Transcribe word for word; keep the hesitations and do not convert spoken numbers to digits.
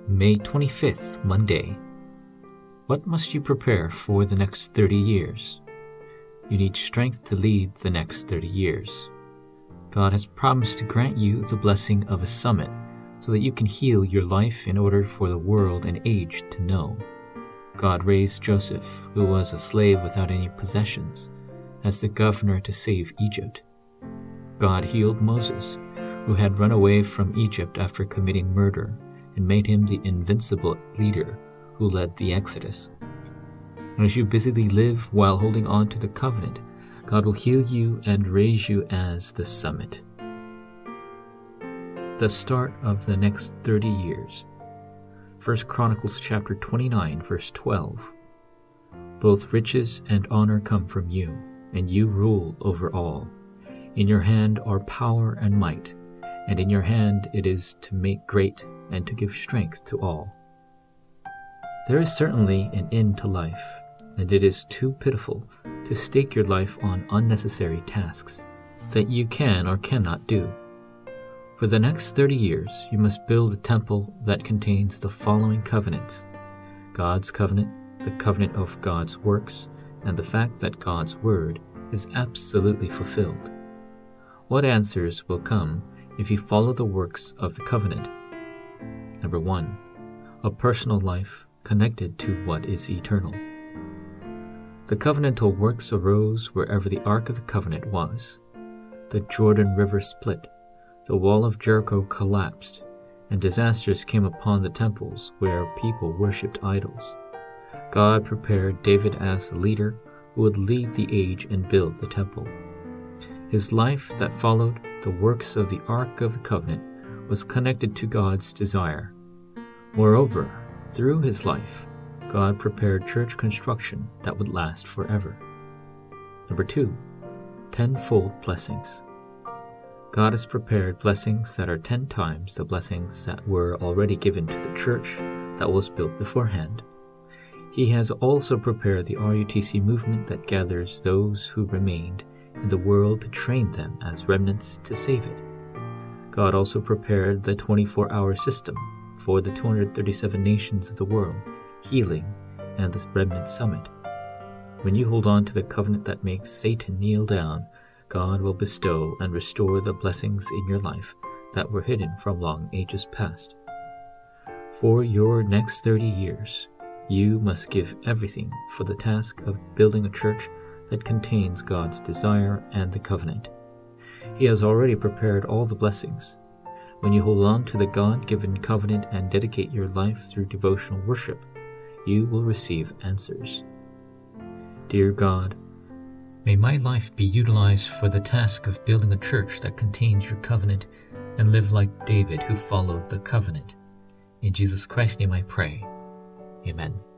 May twenty-fifth, Monday. What must you prepare for the next thirty years? You need strength to lead the next thirty years. God has promised to grant you the blessing of a summit so that you can heal your life in order for the world and age to know. God raised Joseph, who was a slave without any possessions, as the governor to save Egypt. God healed Moses, who had run away from Egypt after committing murder, and made him the invincible leader who led the Exodus. And as you busily live while holding on to the covenant, God will heal you and raise you as the summit. The start of the next thirty years. First Chronicles chapter twenty-nine, verse twelve. Both riches and honor come from you, and you rule over all. In your hand are power and might, and in your hand it is to make great and to give strength to all. There is certainly an end to life, and it is too pitiful to stake your life on unnecessary tasks that you can or cannot do. For the next thirty years, you must build a temple that contains the following covenants: God's covenant, the covenant of God's works, and the fact that God's word is absolutely fulfilled. What answers will come if you follow the works of the covenant? Number one, a personal life connected to what is eternal. The covenantal works arose wherever the Ark of the Covenant was. The Jordan River split, the wall of Jericho collapsed, and disasters came upon the temples where people worshipped idols. God prepared David as the leader who would lead the age and build the temple. His life that followed the works of the Ark of the Covenant was connected to God's desire. Moreover, through his life, God prepared church construction that would last forever. Number two, tenfold blessings. God has prepared blessings that are ten times the blessings that were already given to the church that was built beforehand. He has also prepared the R U T C movement that gathers those who remained in the world to train them as remnants to save it. God also prepared the twenty-four hour system for the two hundred thirty-seven nations of the world, healing, and the remnant summit. When you hold on to the covenant that makes Satan kneel down, God will bestow and restore the blessings in your life that were hidden from long ages past. For your next thirty years, you must give everything for the task of building a church that contains God's desire and the covenant. He has already prepared all the blessings. When you hold on to the God-given covenant and dedicate your life through devotional worship, you will receive answers. Dear God, may my life be utilized for the task of building a church that contains your covenant and live like David who followed the covenant. In Jesus Christ's name I pray. Amen.